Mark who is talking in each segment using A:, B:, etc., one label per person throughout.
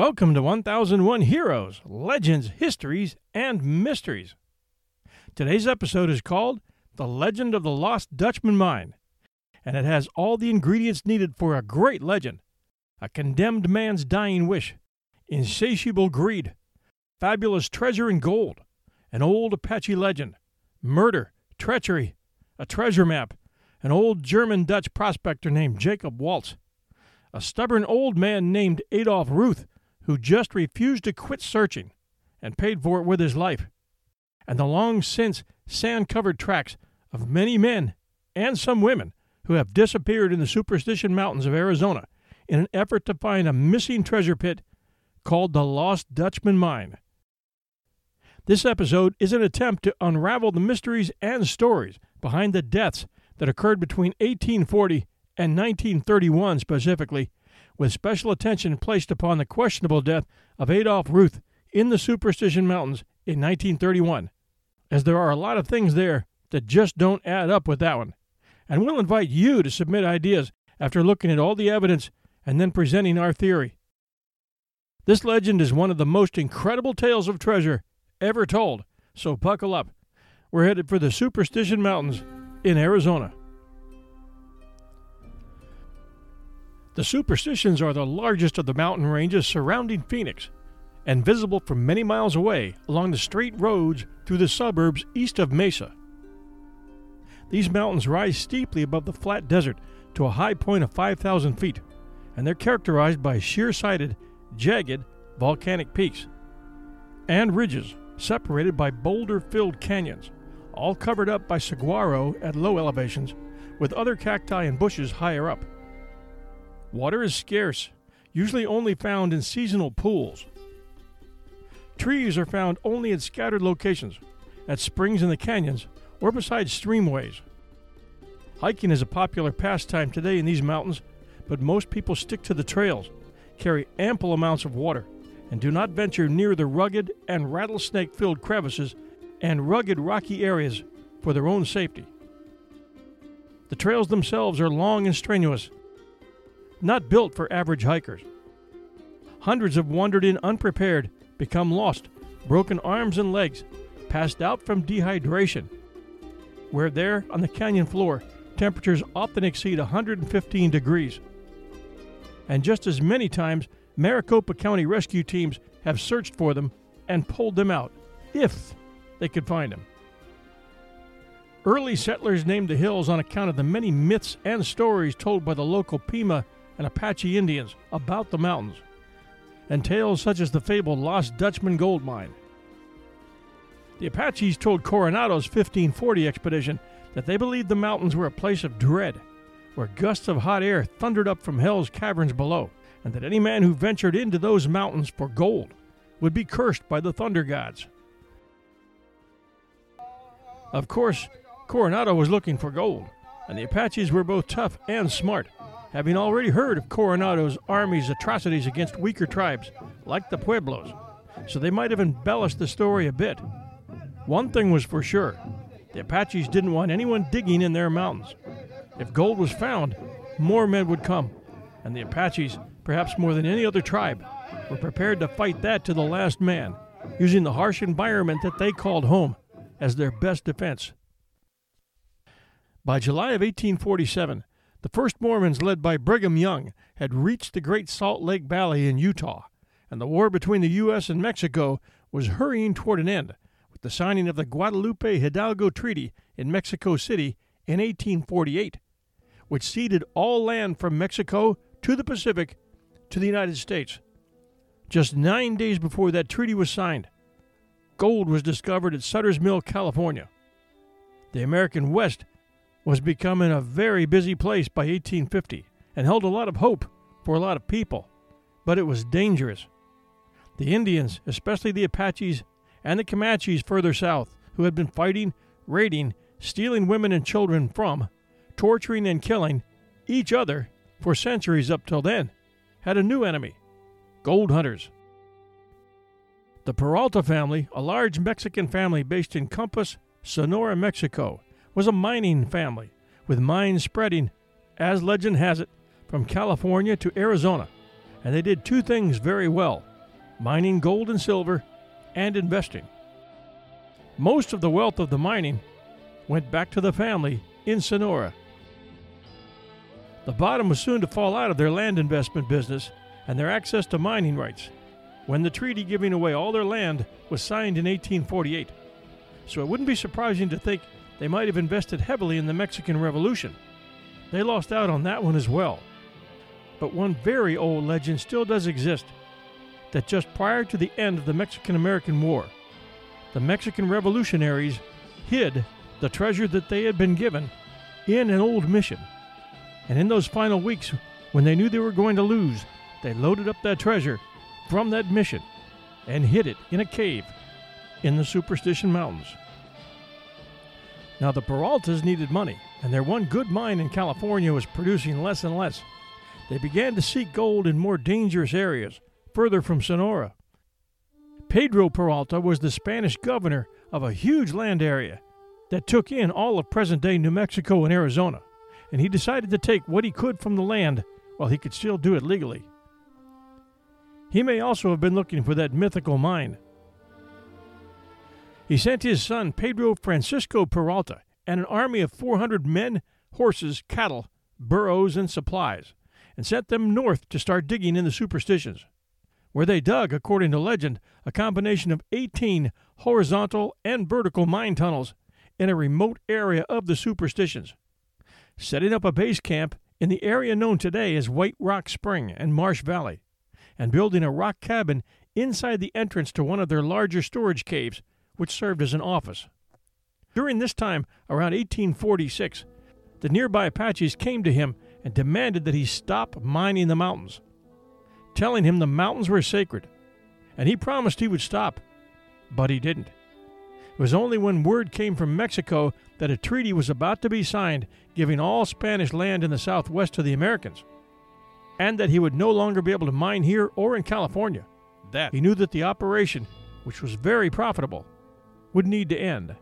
A: Welcome to 1001 Heroes, Legends, Histories, and Mysteries. Today's episode is called The Legend of the Lost Dutchman Mine, and it has all the ingredients needed for a great legend: a condemned man's dying wish, insatiable greed, fabulous treasure in gold, an old Apache legend, murder, treachery, a treasure map, an old German-Dutch prospector named Jacob Waltz, a stubborn old man named Adolf Ruth who just refused to quit searching and paid for it with his life, and the long-since sand-covered tracks of many men and some women who have disappeared in the Superstition Mountains of Arizona in an effort to find a missing treasure pit called the Lost Dutchman Mine. This episode is an attempt to unravel the mysteries and stories behind the deaths that occurred between 1840 and 1931 specifically, with special attention placed upon the questionable death of Adolf Ruth in the Superstition Mountains in 1931, as there are a lot of things there that just don't add up with that one. And we'll invite you to submit ideas after looking at all the evidence and then presenting our theory. This legend is one of the most incredible tales of treasure ever told, so buckle up. We're headed for the Superstition Mountains in Arizona. The Superstitions are the largest of the mountain ranges surrounding Phoenix, and visible from many miles away along the straight roads through the suburbs east of Mesa. These mountains rise steeply above the flat desert to a high point of 5,000 feet, and they're characterized by sheer-sided, jagged, volcanic peaks and ridges separated by boulder-filled canyons, all covered up by saguaro at low elevations, with other cacti and bushes higher up. Water is scarce, usually only found in seasonal pools. Trees are found only at scattered locations, at springs in the canyons, or beside streamways. Hiking is a popular pastime today in these mountains, but most people stick to the trails, carry ample amounts of water, and do not venture near the rugged and rattlesnake-filled crevices and rugged rocky areas for their own safety. The trails themselves are long and strenuous, not built for average hikers. Hundreds have wandered in unprepared, become lost, broken arms and legs, passed out from dehydration, where there on the canyon floor temperatures often exceed 115 degrees. And just as many times, Maricopa County rescue teams have searched for them and pulled them out, if they could find them. Early settlers named the hills on account of the many myths and stories told by the local Pima and Apache Indians about the mountains, and tales such as the fabled Lost Dutchman gold mine. The Apaches told Coronado's 1540 expedition that they believed the mountains were a place of dread, where gusts of hot air thundered up from hell's caverns below, and that any man who ventured into those mountains for gold would be cursed by the thunder gods. Of course, Coronado was looking for gold, and the Apaches were both tough and smart, having already heard of Coronado's army's atrocities against weaker tribes, like the Pueblos, so they might have embellished the story a bit. One thing was for sure: the Apaches didn't want anyone digging in their mountains. If gold was found, more men would come, and the Apaches, perhaps more than any other tribe, were prepared to fight that to the last man, using the harsh environment that they called home as their best defense. By July of 1847, the first Mormons, led by Brigham Young, had reached the Great Salt Lake Valley in Utah, and the war between the U.S. and Mexico was hurrying toward an end with the signing of the Guadalupe-Hidalgo Treaty in Mexico City in 1848, which ceded all land from Mexico to the Pacific to the United States. Just 9 days before that treaty was signed, gold was discovered at Sutter's Mill, California. The American West was becoming a very busy place by 1850 and held a lot of hope for a lot of people, but it was dangerous. The Indians, especially the Apaches and the Comanches further south, who had been fighting, raiding, stealing women and children from, torturing and killing each other for centuries up till then, had a new enemy: gold hunters. The Peralta family, a large Mexican family based in Compass, Sonora, Mexico, was a mining family, with mines spreading, as legend has it, from California to Arizona, and they did two things very well: mining gold and silver, and investing. Most of the wealth of the mining went back to the family in Sonora. The bottom was soon to fall out of their land investment business and their access to mining rights when the treaty giving away all their land was signed in 1848. So it wouldn't be surprising to think they might have invested heavily in the Mexican Revolution. They lost out on that one as well. But one very old legend still does exist, that just prior to the end of the Mexican-American War, the Mexican revolutionaries hid the treasure that they had been given in an old mission. And in those final weeks, when they knew they were going to lose, they loaded up that treasure from that mission and hid it in a cave in the Superstition Mountains. Now the Peraltas needed money, and their one good mine in California was producing less and less. They began to seek gold in more dangerous areas, further from Sonora. Pedro Peralta was the Spanish governor of a huge land area that took in all of present-day New Mexico and Arizona, and he decided to take what he could from the land while he could still do it legally. He may also have been looking for that mythical mine. He sent his son Pedro Francisco Peralta and an army of 400 men, horses, cattle, burros, and supplies, and sent them north to start digging in the Superstitions, where they dug, according to legend, a combination of 18 horizontal and vertical mine tunnels in a remote area of the Superstitions, setting up a base camp in the area known today as White Rock Spring and Marsh Valley, and building a rock cabin inside the entrance to one of their larger storage caves, which served as an office. During this time, around 1846, the nearby Apaches came to him and demanded that he stop mining the mountains, telling him the mountains were sacred, and he promised he would stop, but he didn't. It was only when word came from Mexico that a treaty was about to be signed giving all Spanish land in the Southwest to the Americans, and that he would no longer be able to mine here or in California, that he knew that the operation, which was very profitable, would need to end.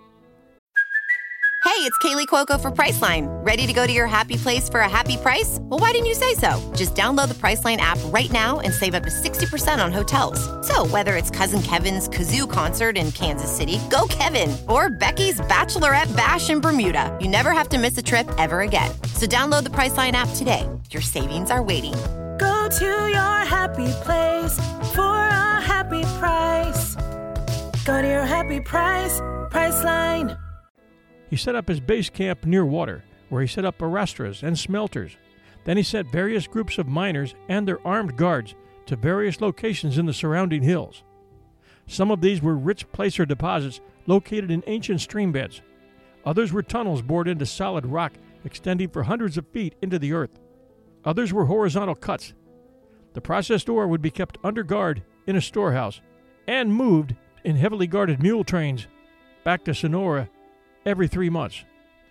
B: Hey, it's Kaylee Cuoco for Priceline. Ready to go to your happy place for a happy price? Well, why didn't you say so? Just download the Priceline app right now and save up to 60% on hotels. So whether it's Cousin Kevin's Kazoo Concert in Kansas City, go Kevin, or Becky's Bachelorette Bash in Bermuda, you never have to miss a trip ever again. So download the Priceline app today. Your savings are waiting.
C: Go to your happy place for a happy price. Go to your happy price, Priceline.
A: He set up his base camp near water, where he set up arrastras and smelters. Then he sent various groups of miners and their armed guards to various locations in the surrounding hills. Some of these were rich placer deposits located in ancient stream beds. Others were tunnels bored into solid rock extending for hundreds of feet into the earth. Others were horizontal cuts. The processed ore would be kept under guard in a storehouse and moved in heavily guarded mule trains back to Sonora every 3 months.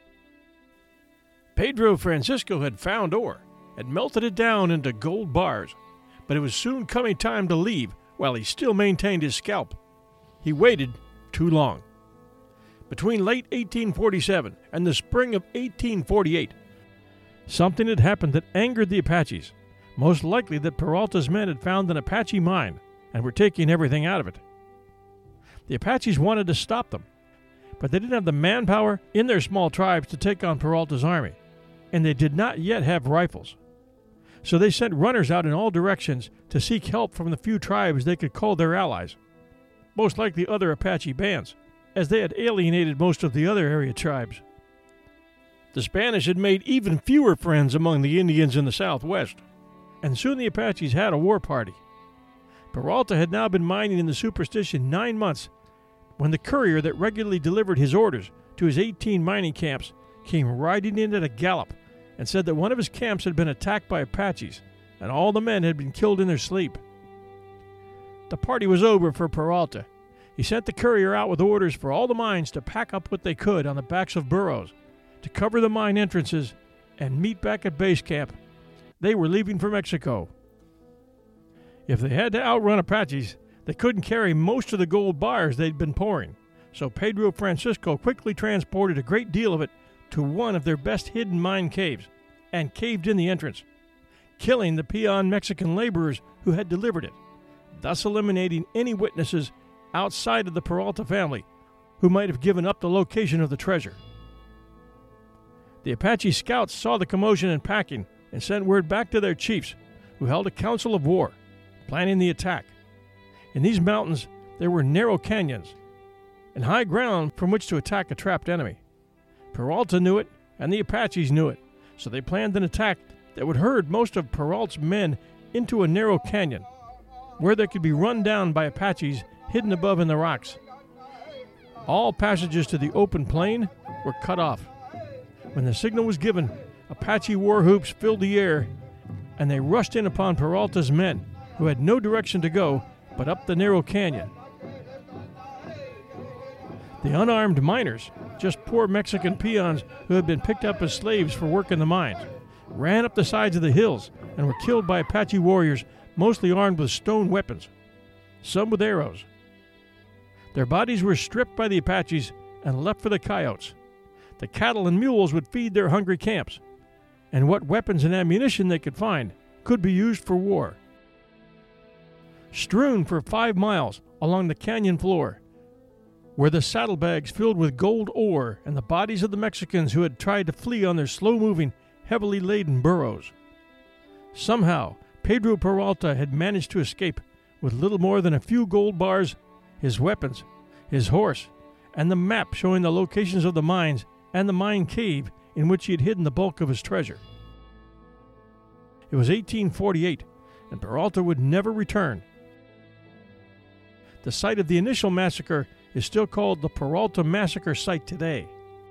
A: Pedro Francisco had found ore and melted it down into gold bars, but it was soon coming time to leave while he still maintained his scalp. He waited too long. Between late 1847 and the spring of 1848, something had happened that angered the Apaches, most likely that Peralta's men had found an Apache mine and were taking everything out of it. The Apaches wanted to stop them, but they didn't have the manpower in their small tribes to take on Peralta's army, and they did not yet have rifles. So they sent runners out in all directions to seek help from the few tribes they could call their allies, most likely other Apache bands, as they had alienated most of the other area tribes. The Spanish had made even fewer friends among the Indians in the Southwest, and soon the Apaches had a war party. Peralta had now been mining in the Superstition 9 months when the courier that regularly delivered his orders to his 18 mining camps came riding in at a gallop and said that one of his camps had been attacked by Apaches and all the men had been killed in their sleep. The party was over for Peralta. He sent the courier out with orders for all the mines to pack up what they could on the backs of burros, to cover the mine entrances, and meet back at base camp. They were leaving for Mexico. If they had to outrun Apaches, they couldn't carry most of the gold bars they'd been pouring, so Pedro Francisco quickly transported a great deal of it to one of their best hidden mine caves and caved in the entrance, killing the peon Mexican laborers who had delivered it. thus eliminating any witnesses outside of the Peralta family who might have given up the location of the treasure. The Apache scouts saw the commotion and packing and sent word back to their chiefs, who held a council of war, planning the attack. In these mountains, there were narrow canyons and high ground from which to attack a trapped enemy. Peralta knew it, and the Apaches knew it, so they planned an attack that would herd most of Peralta's men into a narrow canyon, where they could be run down by Apaches hidden above in the rocks. All passages to the open plain were cut off. When the signal was given, Apache war whoops filled the air, and they rushed in upon Peralta's men, who had no direction to go but up the narrow canyon. The unarmed miners, just poor Mexican peons who had been picked up as slaves for work in the mines, ran up the sides of the hills and were killed by Apache warriors, mostly armed with stone weapons, some with arrows. Their bodies were stripped by the Apaches and left for the coyotes. The cattle and mules would feed their hungry camps, and what weapons and ammunition they could find could be used for war. Strewn for 5 miles along the canyon floor were the saddlebags filled with gold ore and the bodies of the Mexicans who had tried to flee on their slow-moving, heavily laden burros. Somehow, Pedro Peralta had managed to escape with little more than a few gold bars, his weapons, his horse, and the map showing the locations of the mines and the mine cave in which he had hidden the bulk of his treasure. It was 1848, and Peralta would never return. The site of the initial massacre is still called the Peralta Massacre Site today.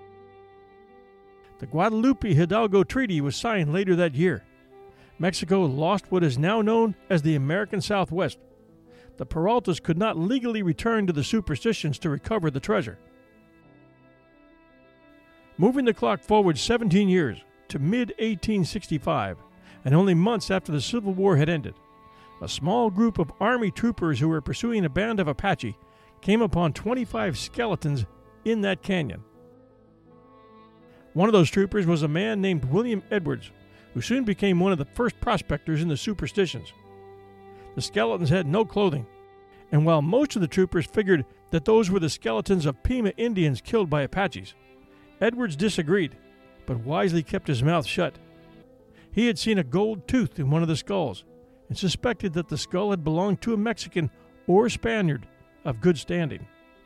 A: The Guadalupe Hidalgo Treaty was signed later that year. Mexico lost what is now known as the American Southwest. The Peraltas could not legally return to the Superstitions to recover the treasure. Moving the clock forward 17 years to mid-1865, and only months after the Civil War had ended, a small group of Army troopers who were pursuing a band of Apache came upon 25 skeletons in that canyon. One of those troopers was a man named William Edwards, who soon became one of the first prospectors in the Superstitions. The skeletons had no clothing, and while most of the troopers figured that those were the skeletons of Pima Indians killed by Apaches, Edwards disagreed, but wisely kept his mouth shut. He had seen a gold tooth in one of the skulls, and suspected that the skull had belonged to a Mexican or Spaniard of good standing.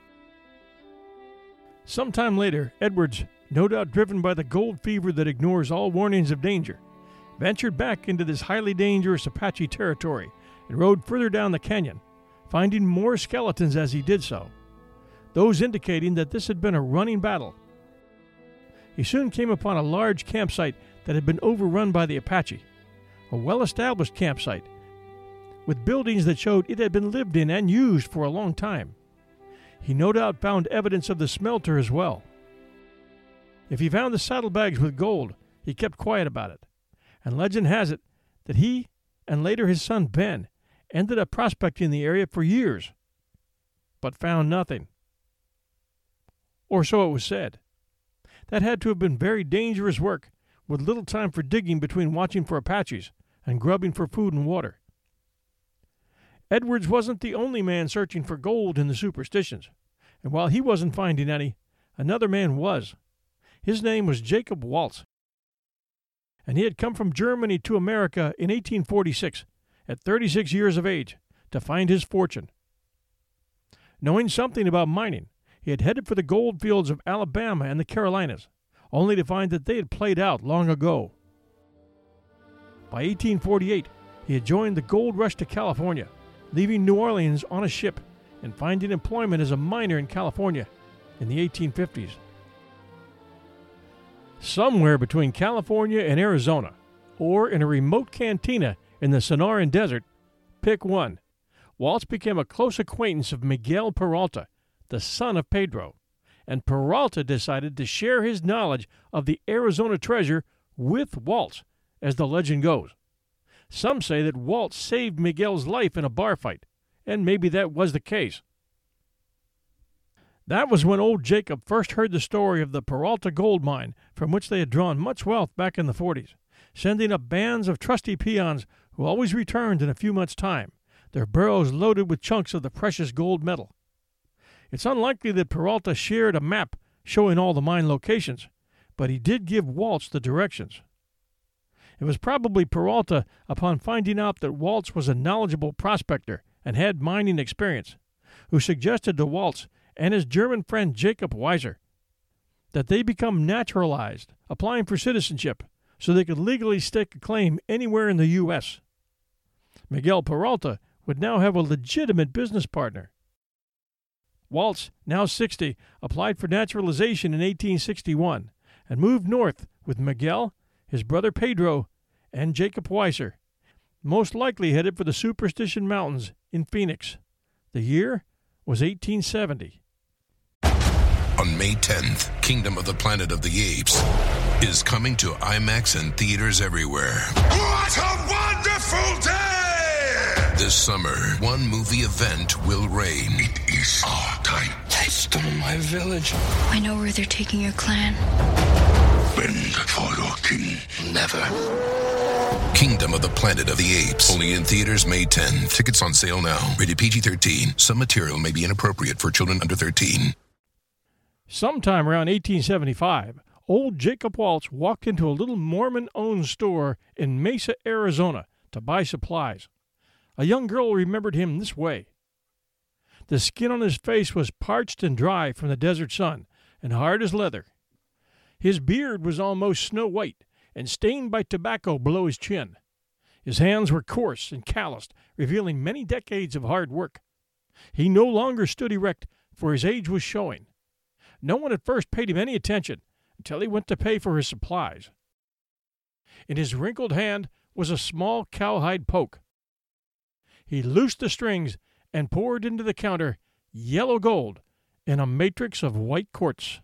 A: Sometime later, Edwards, no doubt driven by the gold fever that ignores all warnings of danger, ventured back into this highly dangerous Apache territory and rode further down the canyon, finding more skeletons as he did so, those indicating that this had been a running battle. He soon came upon a large campsite that had been overrun by the Apache, a well-established campsite with buildings that showed it had been lived in and used for a long time. He no doubt found evidence of the smelter as well. If he found the saddlebags with gold, he kept quiet about it, and legend has it that he and later his son Ben ended up prospecting the area for years, but found nothing. Or so it was said. That had to have been very dangerous work, with little time for digging between watching for Apaches and grubbing for food and water. Edwards wasn't the only man searching for gold in the Superstitions, and while he wasn't finding any, another man was. His name was Jacob Waltz, and he had come from Germany to America in 1846, at 36 years of age, to find his fortune. Knowing something about mining, he had headed for the gold fields of Alabama and the Carolinas, only to find that they had played out long ago. By 1848, he had joined the gold rush to California, leaving New Orleans on a ship and finding employment as a miner in California in the 1850s. Somewhere between California and Arizona, or in a remote cantina in the Sonoran Desert, pick one, Waltz became a close acquaintance of Miguel Peralta, the son of Pedro, and Peralta decided to share his knowledge of the Arizona treasure with Waltz, as the legend goes. Some say that Waltz saved Miguel's life in a bar fight, and maybe that was the case. That was when old Jacob first heard the story of the Peralta gold mine, from which they had drawn much wealth back in the 40s, sending up bands of trusty peons who always returned in a few months' time, their burros loaded with chunks of the precious gold metal. It's unlikely that Peralta shared a map showing all the mine locations, but he did give Waltz the directions. It was probably Peralta, upon finding out that Waltz was a knowledgeable prospector and had mining experience, who suggested to Waltz and his German friend Jacob Weiser that they become naturalized, applying for citizenship, so they could legally stake a claim anywhere in the U.S. Miguel Peralta would now have a legitimate business partner. Waltz, now 60, applied for naturalization in 1861 and moved north with Miguel, his brother Pedro, and Jacob Weiser, most likely headed for the Superstition Mountains in Phoenix. The year was 1870.
D: On May 10th, Kingdom of the Planet of the Apes is coming to IMAX and theaters everywhere.
E: What a wonderful day!
D: This summer, one movie event will reign.
E: It is our time.
F: They stole my village.
G: I know where they're taking your clan.
E: Bend for your king.
F: Never.
D: Kingdom of the Planet of the Apes. Only in theaters May 10th. Tickets on sale now. Rated PG-13. Some material may be inappropriate for children under 13.
A: Sometime around 1875, old Jacob Waltz walked into a little Mormon-owned store in Mesa, Arizona, to buy supplies. A young girl remembered him this way. The skin on his face was parched and dry from the desert sun, and hard as leather. His beard was almost snow white and stained by tobacco below his chin. His hands were coarse and calloused, revealing many decades of hard work. He no longer stood erect, for his age was showing. No one at first paid him any attention until he went to pay for his supplies. In his wrinkled hand was a small cowhide poke. He loosed the strings and poured into the counter yellow gold in a matrix of white quartz.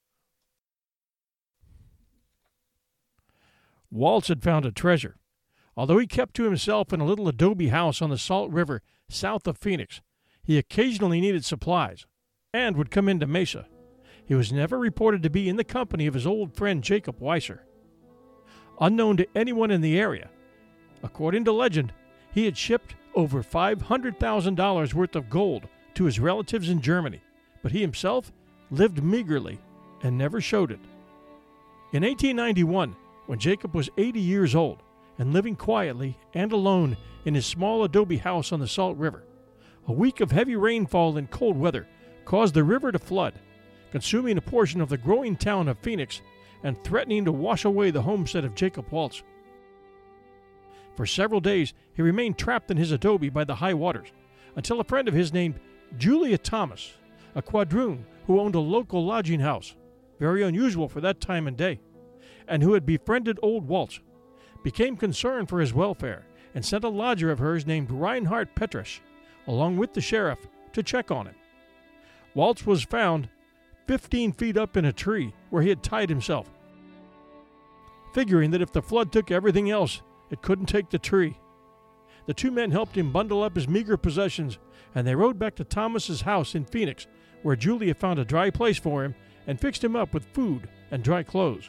A: Waltz had found a treasure. Although he kept to himself in a little adobe house on the Salt River south of Phoenix, he occasionally needed supplies and would come into Mesa. He was never reported to be in the company of his old friend Jacob Weiser. Unknown to anyone in the area, according to legend, he had shipped over $500,000 worth of gold to his relatives in Germany, but he himself lived meagerly and never showed it. In 1891, when Jacob was 80 years old and living quietly and alone in his small adobe house on the Salt River, a week of heavy rainfall and cold weather caused the river to flood, consuming a portion of the growing town of Phoenix and threatening to wash away the homestead of Jacob Waltz. For several days, he remained trapped in his adobe by the high waters, until a friend of his named Julia Thomas, a quadroon who owned a local lodging house, very unusual for that time and day, and who had befriended old Waltz, became concerned for his welfare and sent a lodger of hers named Reinhard Petrasch, along with the sheriff, to check on him. Waltz was found 15 feet up in a tree where he had tied himself, figuring that if the flood took everything else, it couldn't take the tree. The two men helped him bundle up his meager possessions, and they rode back to Thomas's house in Phoenix, where Julia found a dry place for him and fixed him up with food and dry clothes.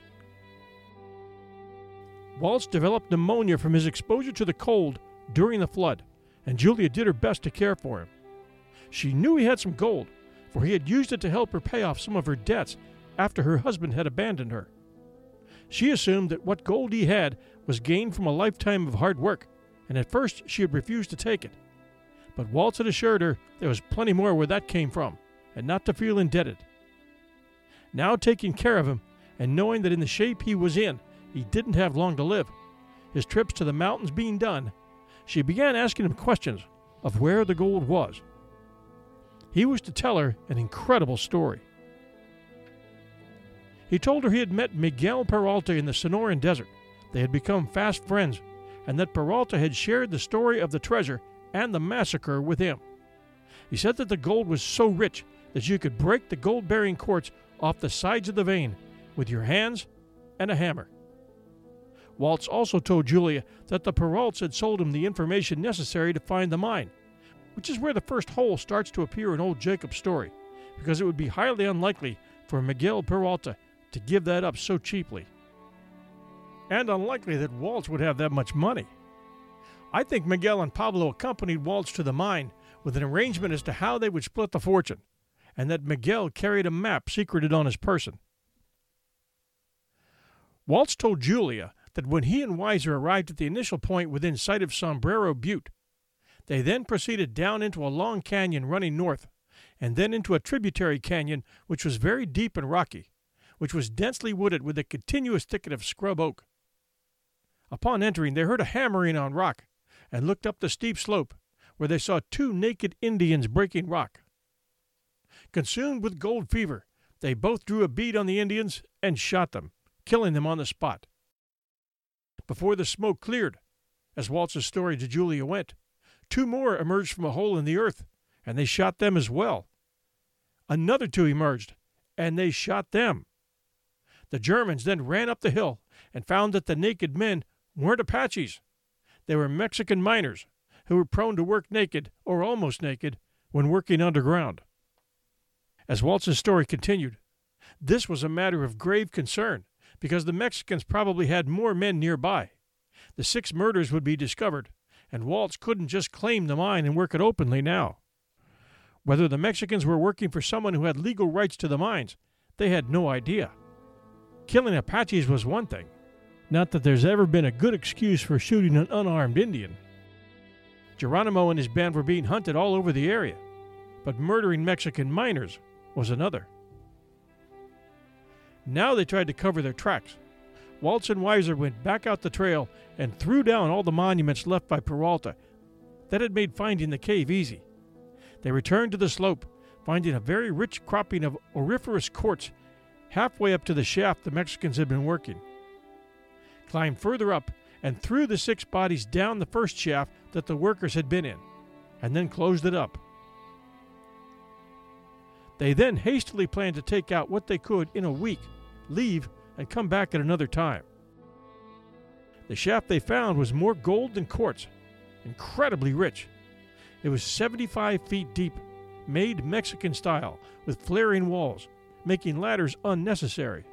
A: Waltz developed pneumonia from his exposure to the cold during the flood, and Julia did her best to care for him. She knew he had some gold, for he had used it to help her pay off some of her debts after her husband had abandoned her. She assumed that what gold he had was gained from a lifetime of hard work, and at first she had refused to take it. But Waltz had assured her there was plenty more where that came from, and not to feel indebted. Now taking care of him, and knowing that in the shape he was in, he didn't have long to live, his trips to the mountains being done, she began asking him questions of where the gold was. He was to tell her an incredible story. He told her he had met Miguel Peralta in the Sonoran Desert. They had become fast friends, and that Peralta had shared the story of the treasure and the massacre with him. He said that the gold was so rich that you could break the gold-bearing quartz off the sides of the vein with your hands and a hammer. Waltz also told Julia that the Peraltas had sold him the information necessary to find the mine, which is where the first hole starts to appear in old Jacob's story, because it would be highly unlikely for Miguel Peralta to give that up so cheaply. And unlikely that Waltz would have that much money. I think Miguel and Pablo accompanied Waltz to the mine with an arrangement as to how they would split the fortune, and that Miguel carried a map secreted on his person. Waltz told Julia that when he and Weiser arrived at the initial point within sight of Sombrero Butte, they then proceeded down into a long canyon running north, and then into a tributary canyon which was very deep and rocky, which was densely wooded with a continuous thicket of scrub oak. Upon entering, they heard a hammering on rock, and looked up the steep slope, where they saw 2 naked Indians breaking rock. Consumed with gold fever, they both drew a bead on the Indians and shot them, killing them on the spot. Before the smoke cleared, as Waltz's story to Julia went, 2 more emerged from a hole in the earth, and they shot them as well. Another 2 emerged, and they shot them. The Germans then ran up the hill and found that the naked men weren't Apaches. They were Mexican miners who were prone to work naked, or almost naked, when working underground. As Waltz's story continued, this was a matter of grave concern, because the Mexicans probably had more men nearby. The 6 murders would be discovered, and Waltz couldn't just claim the mine and work it openly now. Whether the Mexicans were working for someone who had legal rights to the mines, they had no idea. Killing Apaches was one thing. Not that there's ever been a good excuse for shooting an unarmed Indian. Geronimo and his band were being hunted all over the area, but murdering Mexican miners was another. Now they tried to cover their tracks. Waltz and Weiser went back out the trail and threw down all the monuments left by Peralta. That had made finding the cave easy. They returned to the slope, finding a very rich cropping of auriferous quartz halfway up to the shaft the Mexicans had been working. Climbed further up and threw the 6 bodies down the first shaft that the workers had been in, and then closed it up. They then hastily planned to take out what they could in a week, leave, and come back at another time. The shaft they found was more gold than quartz, incredibly rich. It was 75 feet deep, made Mexican style, with flaring walls, making ladders unnecessary.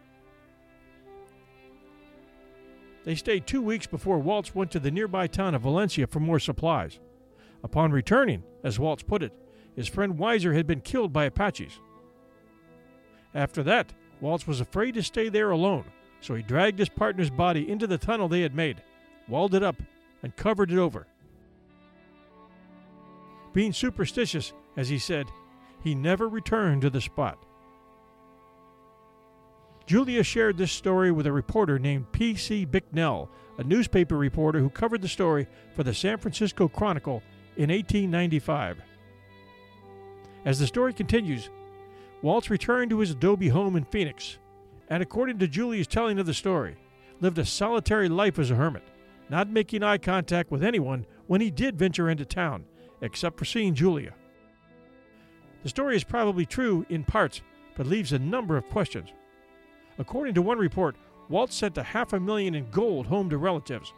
A: They stayed 2 weeks before Waltz went to the nearby town of Valencia for more supplies. Upon returning, as Waltz put it, his friend Weiser had been killed by Apaches. After that, Waltz was afraid to stay there alone, so he dragged his partner's body into the tunnel they had made, walled it up, and covered it over. Being superstitious, as he said, he never returned to the spot. Julia shared this story with a reporter named P.C. Bicknell, a newspaper reporter who covered the story for the San Francisco Chronicle in 1895. As the story continues, Waltz returned to his adobe home in Phoenix, and according to Julia's telling of the story, lived a solitary life as a hermit, not making eye contact with anyone when he did venture into town, except for seeing Julia. The story is probably true in parts, but leaves a number of questions. According to one report, Waltz sent $500,000 in gold home to relatives,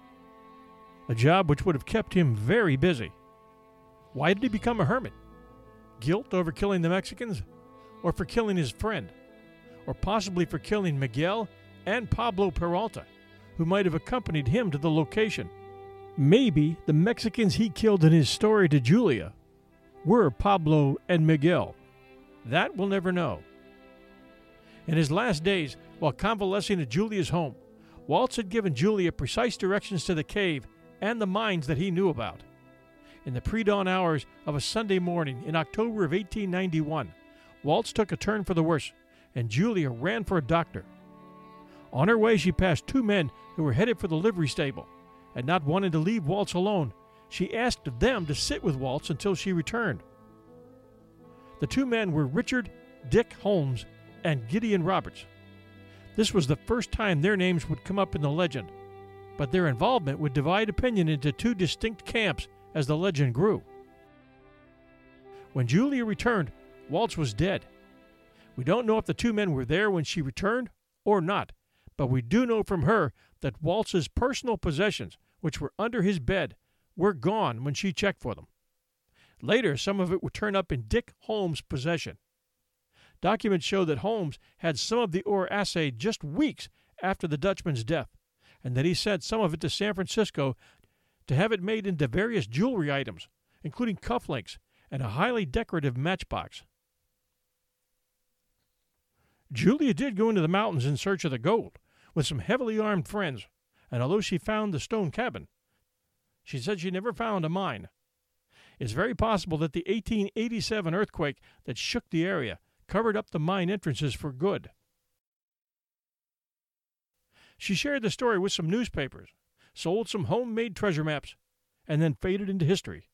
A: a job which would have kept him very busy. Why did he become a hermit? Guilt over killing the Mexicans? Or for killing his friend? Or possibly for killing Miguel and Pablo Peralta, who might have accompanied him to the location? Maybe the Mexicans he killed in his story to Julia were Pablo and Miguel. That we'll never know. In his last days, while convalescing at Julia's home, Waltz had given Julia precise directions to the cave and the mines that he knew about. In the pre-dawn hours of a Sunday morning in October of 1891, Waltz took a turn for the worse, and Julia ran for a doctor. On her way, she passed 2 men who were headed for the livery stable, and not wanting to leave Waltz alone, she asked them to sit with Waltz until she returned. The 2 men were Richard Dick Holmes and Gideon Roberts. This was the first time their names would come up in the legend, but their involvement would divide opinion into 2 distinct camps as the legend grew. When Julia returned, Waltz was dead. We don't know if the 2 men were there when she returned or not, but we do know from her that Waltz's personal possessions, which were under his bed, were gone when she checked for them. Later, some of it would turn up in Dick Holmes' possession. Documents show that Holmes had some of the ore assayed just weeks after the Dutchman's death, and that he sent some of it to San Francisco to have it made into various jewelry items, including cufflinks and a highly decorative matchbox. Julia did go into the mountains in search of the gold with some heavily armed friends, and although she found the stone cabin, she said she never found a mine. It's very possible that the 1887 earthquake that shook the area covered up the mine entrances for good. She shared the story with some newspapers, sold some homemade treasure maps, and then faded into history.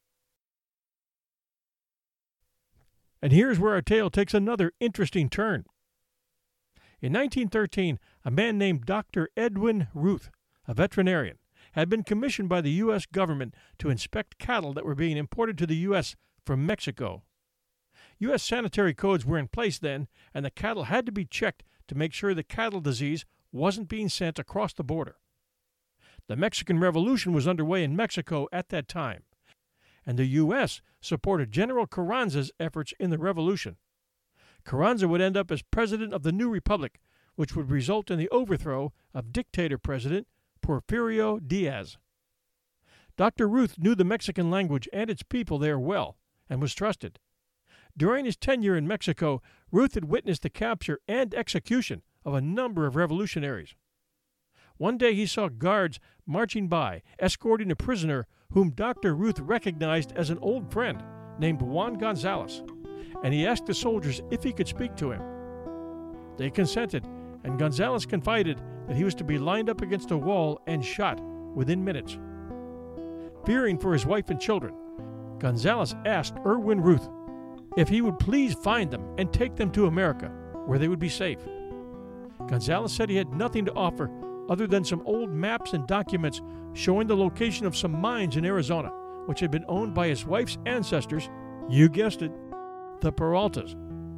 A: And here's where our tale takes another interesting turn. In 1913, a man named Dr. Edwin Ruth, a veterinarian, had been commissioned by the U.S. government to inspect cattle that were being imported to the U.S. from Mexico. U.S. sanitary codes were in place then, and the cattle had to be checked to make sure the cattle disease wasn't being sent across the border. The Mexican Revolution was underway in Mexico at that time, and the U.S. supported General Carranza's efforts in the revolution. Carranza would end up as president of the new republic, which would result in the overthrow of dictator president Porfirio Diaz. Dr. Ruth knew the Mexican language and its people there well, and was trusted. During his tenure in Mexico, Ruth had witnessed the capture and execution of a number of revolutionaries. One day he saw guards marching by, escorting a prisoner whom Dr. Ruth recognized as an old friend named Juan Gonzalez, and he asked the soldiers if he could speak to him. They consented, and Gonzalez confided that he was to be lined up against a wall and shot within minutes. Fearing for his wife and children, Gonzalez asked Erwin Ruth if he would please find them and take them to America, where they would be safe. Gonzalez said he had nothing to offer other than some old maps and documents showing the location of some mines in Arizona, which had been owned by his wife's ancestors, you guessed it, the Peraltas.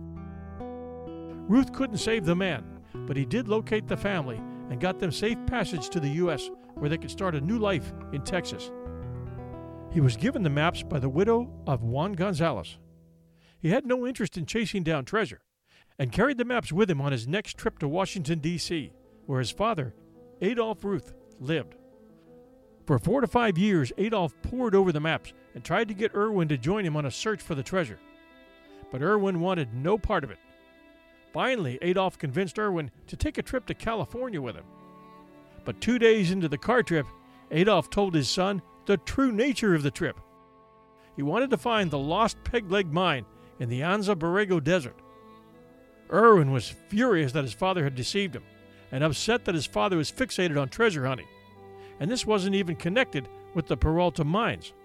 A: Ruth couldn't save the man, but he did locate the family and got them safe passage to the U.S., where they could start a new life in Texas. He was given the maps by the widow of Juan Gonzalez. He had no interest in chasing down treasure, and carried the maps with him on his next trip to Washington, D.C., where his father, Adolph Ruth, lived. For 4 to 5 years, Adolph pored over the maps and tried to get Erwin to join him on a search for the treasure. But Erwin wanted no part of it. Finally, Adolph convinced Erwin to take a trip to California with him. But 2 days into the car trip, Adolph told his son the true nature of the trip. He wanted to find the lost Peg Leg Mine in the Anza Borrego Desert. Erwin was furious that his father had deceived him, and upset that his father was fixated on treasure hunting, and this wasn't even connected with the Peralta mines.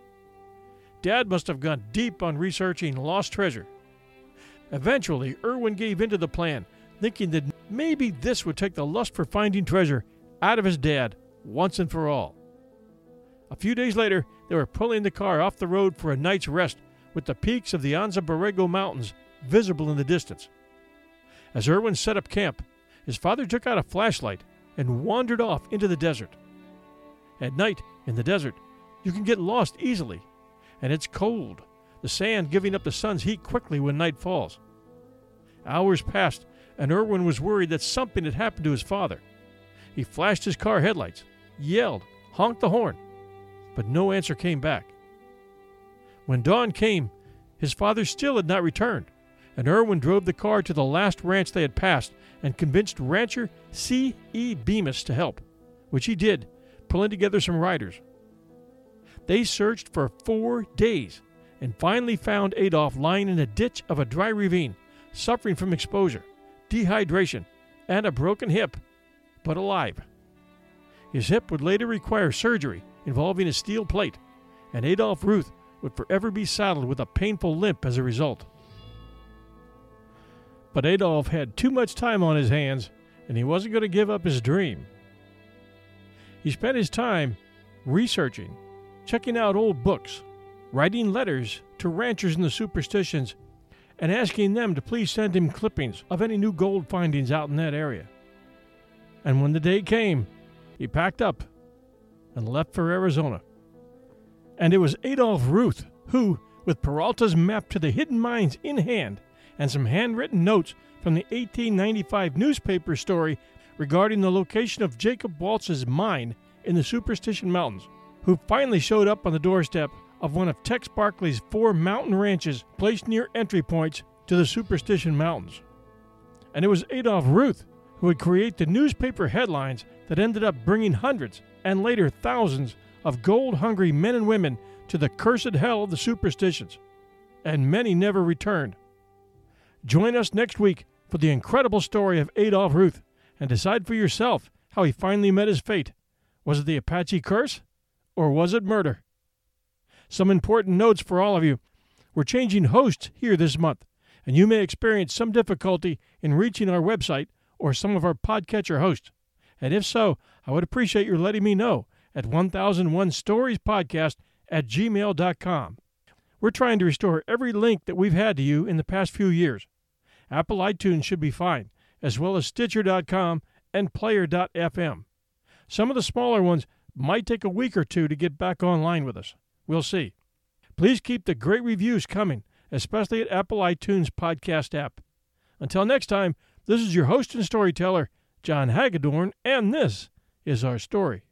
A: Dad must have gone deep on researching lost treasure. Eventually, Erwin gave in to the plan, thinking that maybe this would take the lust for finding treasure out of his dad once and for all. A few days later, they were pulling the car off the road for a night's rest with the peaks of the Anza Borrego Mountains visible in the distance. As Erwin set up camp, his father took out a flashlight and wandered off into the desert. At night, in the desert, you can get lost easily, and it's cold, the sand giving up the sun's heat quickly when night falls. Hours passed, and Erwin was worried that something had happened to his father. He flashed his car headlights, yelled, honked the horn, but no answer came back. When dawn came, his father still had not returned, and Erwin drove the car to the last ranch they had passed and convinced rancher C.E. Bemis to help, which he did, pulling together some riders. They searched for 4 days and finally found Adolph lying in a ditch of a dry ravine, suffering from exposure, dehydration, and a broken hip, but alive. His hip would later require surgery involving a steel plate, and Adolph Ruth would forever be saddled with a painful limp as a result. But Adolph had too much time on his hands, and he wasn't going to give up his dream. He spent his time researching, checking out old books, writing letters to ranchers in the superstitions, and asking them to please send him clippings of any new gold findings out in that area. And when the day came, he packed up and left for Arizona. And it was Adolph Ruth who, with Peralta's map to the hidden mines in hand and some handwritten notes from the 1895 newspaper story regarding the location of Jacob Waltz's mine in the Superstition Mountains, who finally showed up on the doorstep of one of Tex Barkley's 4 mountain ranches placed near entry points to the Superstition Mountains. And it was Adolph Ruth who would create the newspaper headlines that ended up bringing hundreds and later thousands of gold-hungry men and women to the cursed hell of the Superstitions. And many never returned. Join us next week for the incredible story of Adolph Ruth and decide for yourself how he finally met his fate. Was it the Apache curse, or was it murder? Some important notes for all of you. We're changing hosts here this month, and you may experience some difficulty in reaching our website or some of our podcatcher hosts. And if so, I would appreciate your letting me know at 1001storiespodcast@gmail.com. We're trying to restore every link that we've had to you in the past few years. Apple iTunes should be fine, as well as Stitcher.com and Player.fm. Some of the smaller ones might take a week or two to get back online with us. We'll see. Please keep the great reviews coming, especially at Apple iTunes podcast app. Until next time, this is your host and storyteller, John Hagedorn, and this is our story.